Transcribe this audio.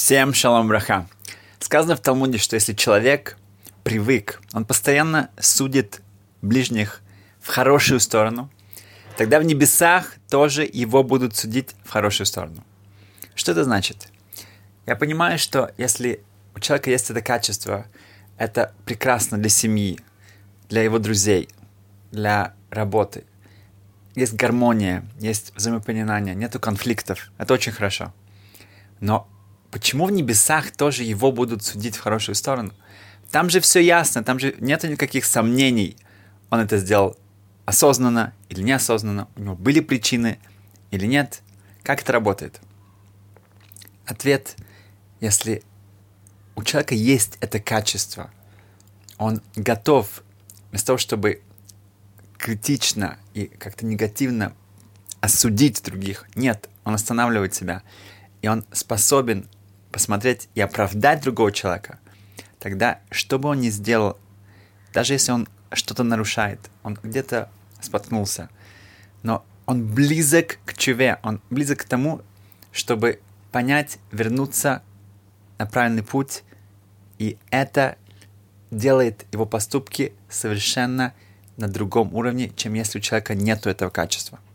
Всем шалом браха. Сказано в Талмуде, что если человек привык, он постоянно судит ближних в хорошую сторону, тогда в небесах тоже его будут судить в хорошую сторону. Что это значит? Я понимаю, что если у человека есть это качество, это прекрасно для семьи, для его друзей, для работы. Есть гармония, есть взаимопонимание, нету конфликтов. Это очень хорошо. Но почему в небесах тоже его будут судить в хорошую сторону? Там же все ясно, там же нет никаких сомнений. Он это сделал осознанно или неосознанно, у него были причины или нет. Как это работает? Ответ, если у человека есть это качество, он готов вместо того, чтобы критично и как-то негативно осудить других, нет, он останавливает себя, и он способен посмотреть и оправдать другого человека, тогда, что бы он ни сделал, даже если он что-то нарушает, он где-то споткнулся, но он близок к чуве, он близок к тому, чтобы понять, вернуться на правильный путь, и это делает его поступки совершенно на другом уровне, чем если у человека нету этого качества.